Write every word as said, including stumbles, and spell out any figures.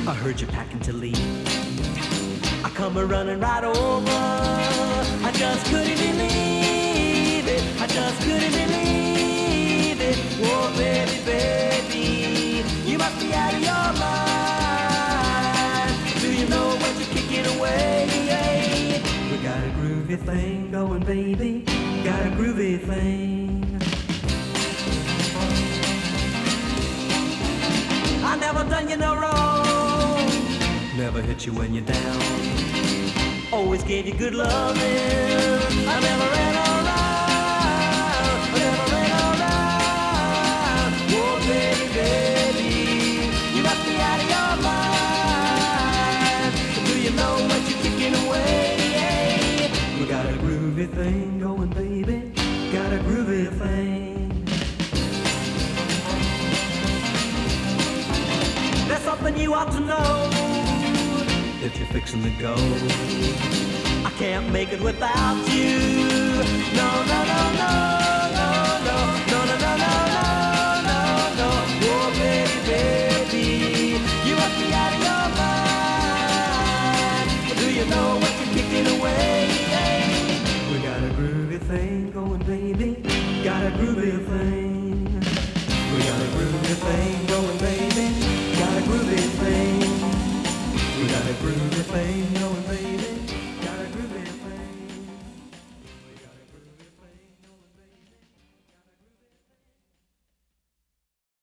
I heard you're packing to leave. I come a running right over. I just couldn't believe it. I just couldn't believe it. Oh, baby, baby, you must be out of your mind. Do you know what you're kicking away? We got a groovy thing going, baby. Got a groovy thing. I never done you no wrong. Never hit you when you're down. Always gave you good loving. I never ran around. I never ran around. Oh, baby, baby, you must be out of your mind. Do you know what you're kicking away? We got a groovy thing going, baby. Got a groovy thing. There's something you ought to know if you're fixing to go. I can't make it without you. No, no, no, no.